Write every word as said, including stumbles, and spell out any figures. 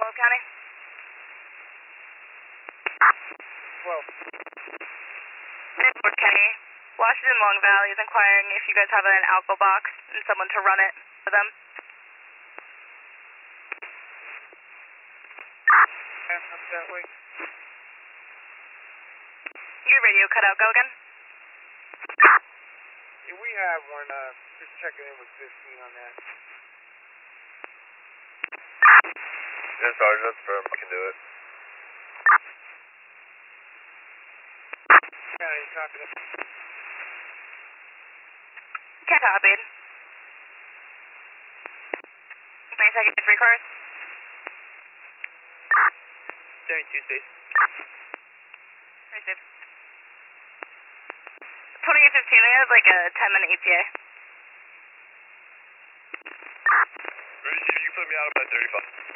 twelve County. twelve. Fort County. Washington Long Valley is inquiring if you guys have an alcohol box and someone to run it for them. Up that way. Your radio cut out. Go again. Yeah, we have one. Uh, just checking in with fifteen on that. Yeah, Sergeant, that's firm. I can do it. Yeah, you copy that? Can't copy. twenty seconds, three cars. seventy-two space. Received. twenty-eight fifteen, they have like a ten minute E T A. Ready, you can put me out about thirty-five.